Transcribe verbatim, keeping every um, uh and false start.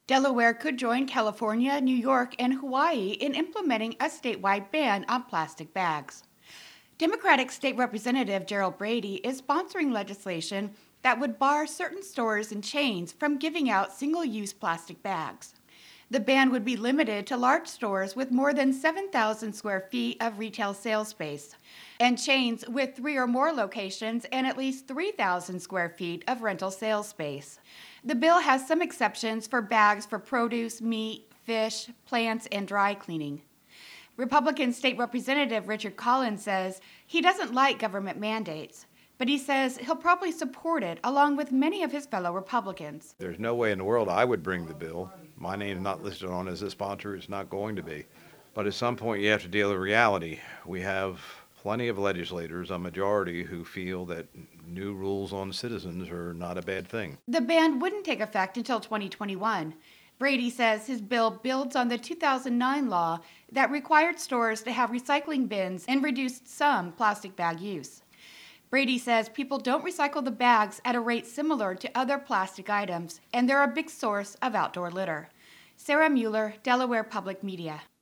Delaware could join California, New York, and Hawaii in implementing a statewide ban on plastic bags. Democratic State Representative Gerald Brady is sponsoring legislation that would bar certain stores and chains from giving out single-use plastic bags. The ban would be limited to large stores with more than seven thousand square feet of retail sales space, and chains with three or more locations and at least three thousand square feet of rental sales space. The bill has some exceptions for bags for produce, meat, fish, plants, and dry cleaning. Republican State Representative Richard Collins says he doesn't like government mandates, but he says he'll probably support it along with many of his fellow Republicans. There's no way in the world I would bring the bill. My name is not listed on as a sponsor. It's not going to be. But at some point you have to deal with reality. We have plenty of legislators, a majority, who feel that new rules on citizens are not a bad thing. The ban wouldn't take effect until twenty twenty-one. Brady says his bill builds on the two thousand nine law that required stores to have recycling bins and reduced some plastic bag use. Brady says people don't recycle the bags at a rate similar to other plastic items, and they're a big source of outdoor litter. Sarah Mueller, Delaware Public Media.